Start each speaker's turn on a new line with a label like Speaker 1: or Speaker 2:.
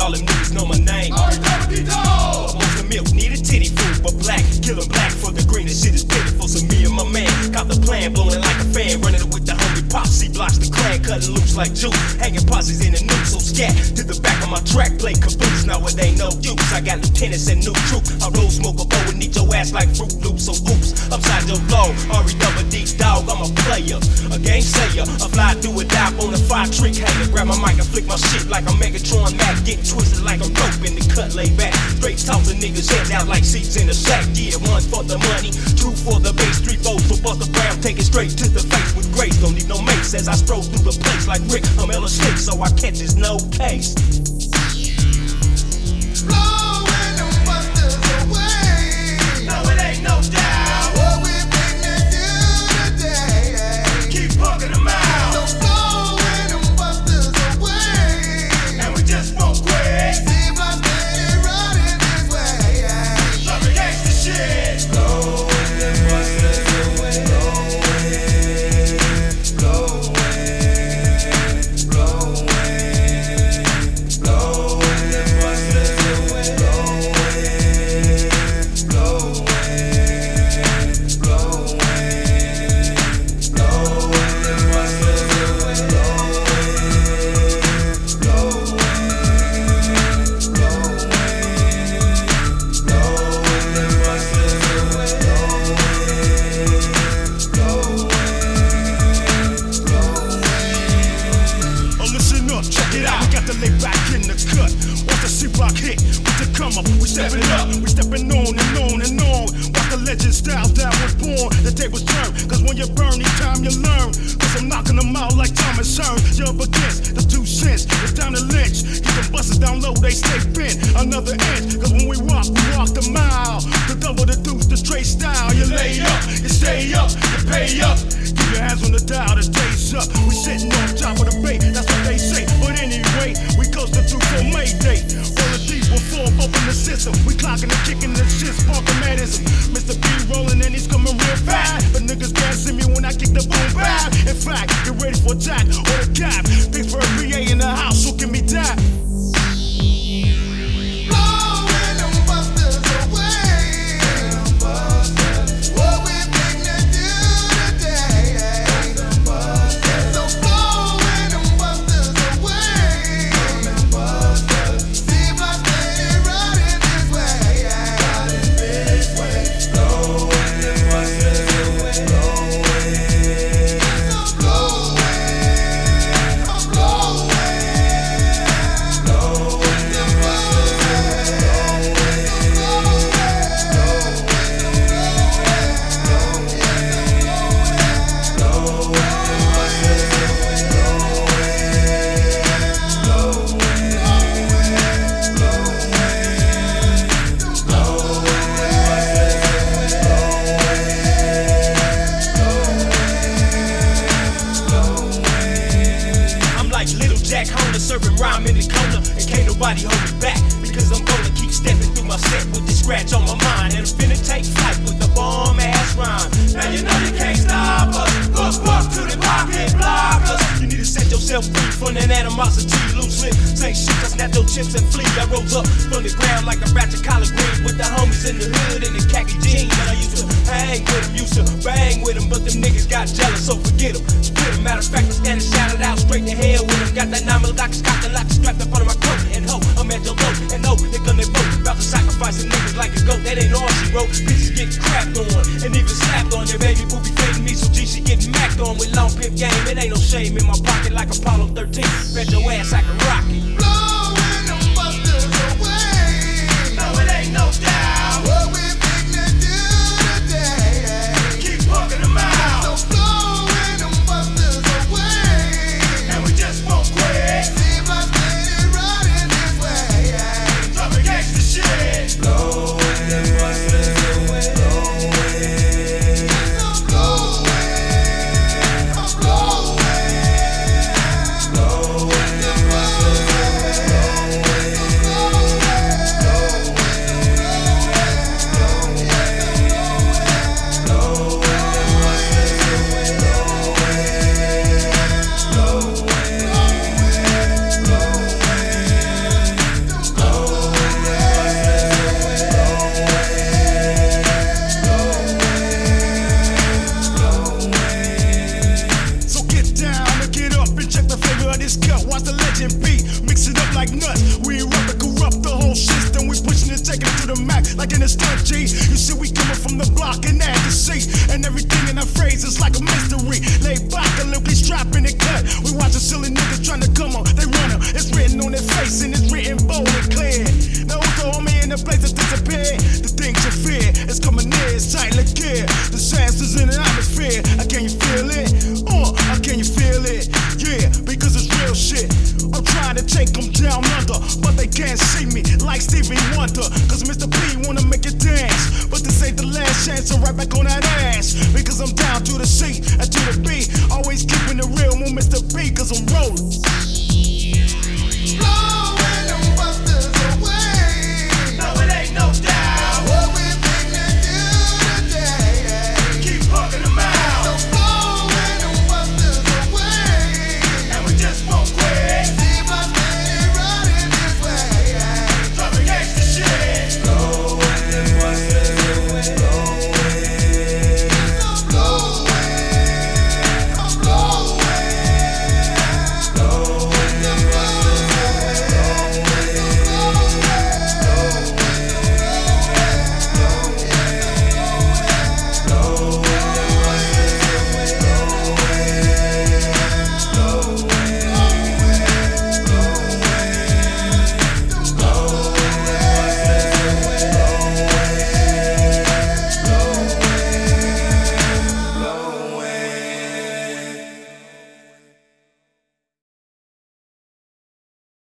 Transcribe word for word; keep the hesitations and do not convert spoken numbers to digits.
Speaker 1: all them niggas know my name. Most of milk need a titty food, but black, killing black for the green. This shit is pitiful, so me and my man got the plan, blowing like a fan, running with the homie pops. He blocks the clan, cutting loose like juice, hanging posses in the news. So scat to the back of my track, play caboose. Now it ain't no use. I got lieutenants and new troop. I roll smoke a bow and eat your ass like Fruit Loops. So oops, upside your blow. R E double D dog, I'm a player, a game sayer, a fly through a die on a five trick hater. Grab my mic and flick my shit like a Megatron Mac, get twisted like a rope in the cut, lay back. Straight talk to niggas heads out like seats in a sack. Yeah, one for the money, two for the base, three four for Buster Brown. Take it straight to the face with grace. Don't need no mace as I stroll through the place like Rick. I'm Ella Stick, so I catch his no case.
Speaker 2: Blowing them busters away.
Speaker 1: No, it ain't no doubt.
Speaker 2: What we bring to do today.
Speaker 1: Keep punking them out.
Speaker 2: So blowing them busters away.
Speaker 1: And we just won't quit.
Speaker 2: Seems like they're running this way.
Speaker 1: Some gangsta shit.
Speaker 2: Blowing them busters away. Blowing, blowing, blowing, blowing them busters away. Blowing, blowing, blowing, blowing them busters away. Blowing, blowing, blowing, blowing them busters away.
Speaker 1: Oh, listen up, check it out. We got to lay back in the cut. Once the C-Rock hit, with the come up, we stepping up. We stepping on and on and on. Watch the legend styles that was born. The day was turned, cause when you burn, each time you learn. Cause I'm knocking them out like Thomas Hearn. You're up against the two cents. It's down to Lynch. Keep them busters down low, they stay bent. Another inch, cause when we walk, we walk the mile. The double, the deuce, the straight style. You lay up, you stay up, you pay up. Keep your hands on the dial, the day's up. We sitting on top of the bay, that's what they say. But anyway, we coasting through for Mayday. Rolling deep, we'll fall up in the system. We clocking and kicking the shit, sparking madism. Mister B rolling and he's coming real fast. But niggas can't see me when I kick the boom back. In fact, get ready for attack or the cap. Pittsburgh V A in the house, who can me that?
Speaker 2: Blowing them busters away. What we bring to do today. So blowing them busters away. Seems like they're running this way. Blowing them busters away. So blowing, I'm blowing. Blowing them busters
Speaker 1: I'm like Little Jack Horner serving rhyme in the corner, and can't nobody hold me back because I'm gonna keep stepping through my set with this scratch on my mind, and I'm finna take flight with the bomb ass rhyme. Now you know you can't stop us. Look, look to the pocket blockers. You need to set yourself free from that animosity, loose lip. Say shit, I snap your chips and flee. I rose up from the ground like a batch of collard greens with the homies in the hood and the khaki jeans. And I used to hang with them, used to bang with them, but them niggas got jealous, so forget them. Split them. Matter of fact, I'm standing shouted out straight to hell with them. Got that nine millimeter Scott the lock strapped up under my coat. And ho, I'm at your low. And no, they gonna vote. About to sacrifice the niggas like a goat. That ain't all she wrote. Bitches get crapped on and even slapped on. Their baby boo be fading me, so G, she getting macked on with long pimp game. It ain't no shame in my pocket like Apollo thirteen. Bet your ass I can rock it.
Speaker 2: blowing them busters away.
Speaker 1: No, it ain't no doubt.
Speaker 2: What we bring to do today.
Speaker 1: Keep punking them out.
Speaker 2: So blowing them busters away.
Speaker 1: And we just won't quit.
Speaker 2: Seems like they're running this way.
Speaker 1: Some gangsta shit.
Speaker 2: Blowing them busters away. So blowing, I'm blowing. Blowing them busters away.
Speaker 3: gangsters in the atmosphere. Uh, can you feel it? Uh, uh, can you feel it? Yeah, because it's real shit. I'm trying to take them down under, but they can't see me like Stevie Wonder. Cause Mister P wanna make it dance, but this ain't the last chance. I'm right back on that